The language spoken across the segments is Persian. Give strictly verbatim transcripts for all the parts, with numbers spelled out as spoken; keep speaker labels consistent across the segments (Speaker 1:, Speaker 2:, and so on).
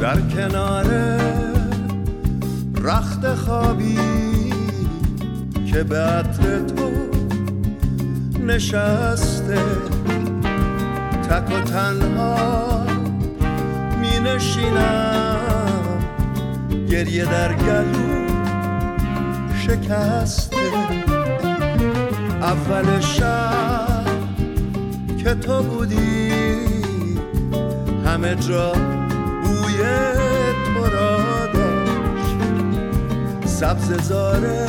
Speaker 1: در کنار رخت خوابی که به عطر تو نشسته، تک و تنها می نشینم، گریه در گلو شکسته. اول شب که تو بودی همه جا بوی تو را داشت، سبز زاره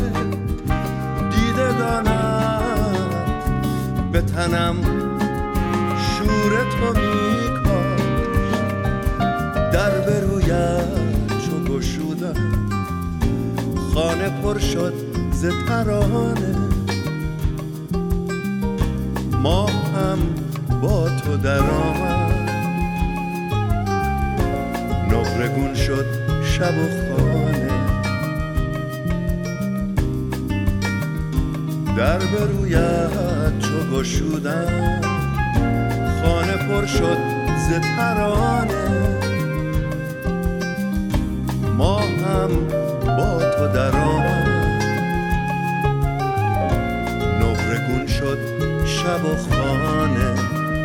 Speaker 1: دیدگانم به تنم شور تو میکاشت. در به رویت چو گشودم خانه پر شد ز ترانه، ما هم با تو در آمد، نقرگون شد شب و خانه. در به رویت چو گشودم خانه پر شد ز ترانه، ما هم با تو در آمد، نقرگون شد شب و خانه.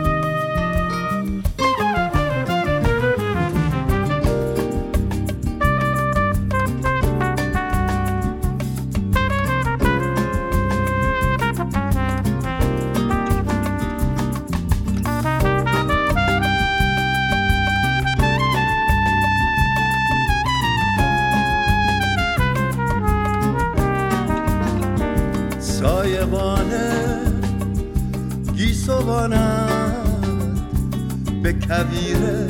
Speaker 1: سایبانه گیسوانند به کویر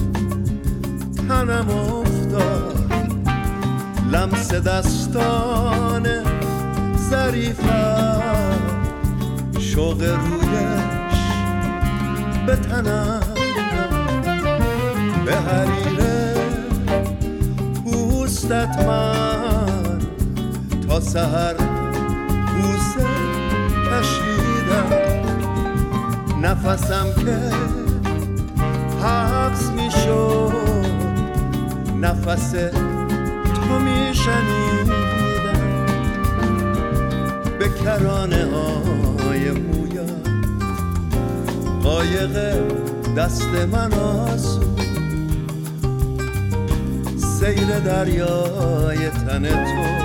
Speaker 1: تنم افتاد، لمس دستان ظریفم شوق رویش به تنم، به حریر پوستت من تا سحر بوسه کشیدم، نفسم که حبس می شد نفس تو می شنیدم. به کرانه های مویت قایق دست من آسود، سیر دریای تن تو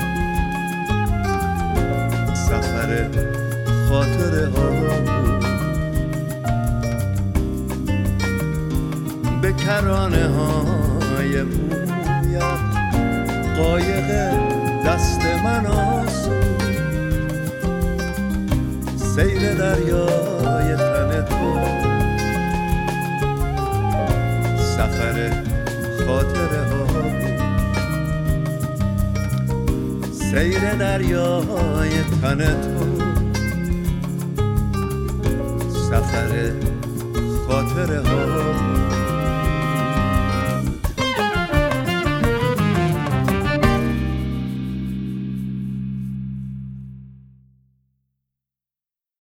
Speaker 1: سفر خاطره ها بود. به کرانه های مویت قایق دست من آسود، سیر دریای تن تو سفر خاطره ها بود. سیر دریای تن تو سفر خاطره ها.